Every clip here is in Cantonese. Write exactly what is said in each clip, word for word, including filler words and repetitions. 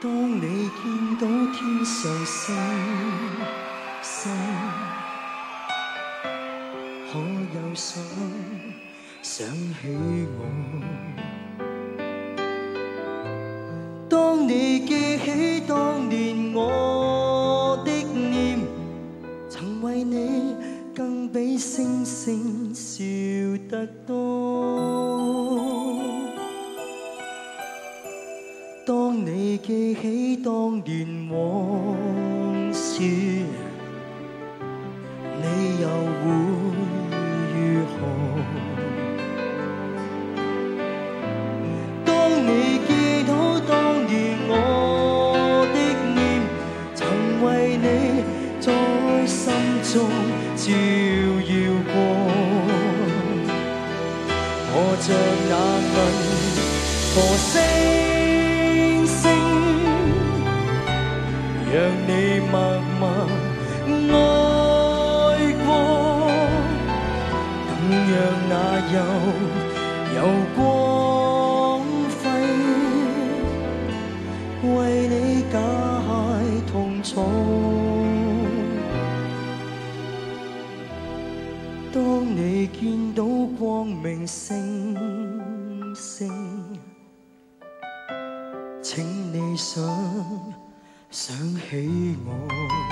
當你見到天上星星，可有想想起我？當你記起當年我的臉，曾為你更比星星笑得多。當你記起當年往事，你又會如何？當你見到當年我的臉，曾為你在心中照耀過，我像那銀河星，讓你默默愛過，更讓那悠悠光輝為你解痛楚。當你見到光明星星，請你想想起我。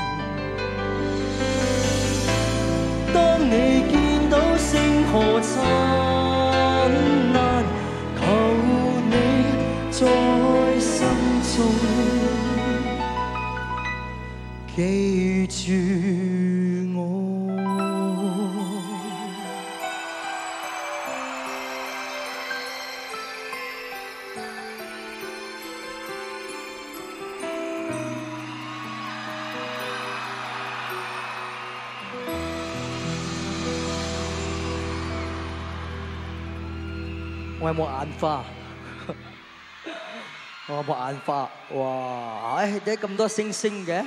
當你見到星河燦爛，求你在心中記住我。我有冇眼花？我有冇眼花？哇！唉，點解咁多星星嘅？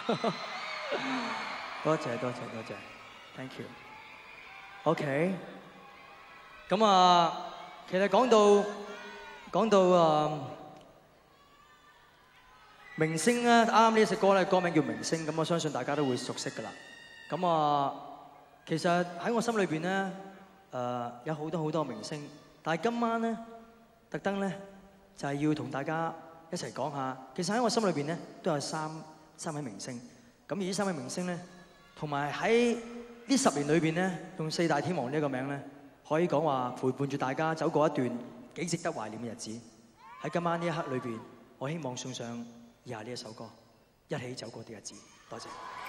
多謝多謝多謝 ，thank you。OK， 咁啊，其實講到講到啊明星咧，啱啱呢隻歌咧，歌名叫《明星》，咁我相信大家都會熟悉㗎啦。咁啊，其實喺我心裏邊咧，誒有好多好多明星。但係今晚咧，特登咧就係要同大家一齊講下，其實喺我心裏邊咧都有三三位明星。咁而呢三位明星咧，同埋喺呢十年裏邊咧，用四大天王呢一個名咧，可以講話陪伴住大家走過一段幾值得懷念嘅日子。喺今晚呢一刻裏邊，我希望送上以下呢一首歌，一起走過啲日子。多謝。